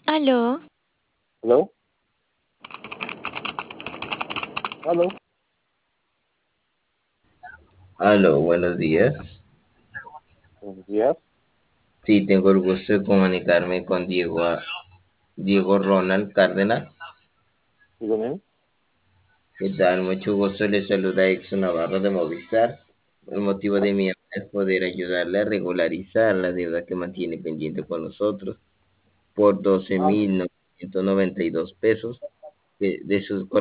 Aló, ¿Aló? ¿Aló? Aló, buenos días. Buenos días. Sí, tengo el gusto de comunicarme con Diego Ronald Cárdenas. Dígame. ¿Qué tal? Mucho gusto, le saluda Exxon Navarro de Movistar. El motivo Ah, de mi llamada es poder ayudarle a regularizar la deuda que mantiene pendiente con nosotros por doce ah, mil novecientos noventa y dos pesos de sus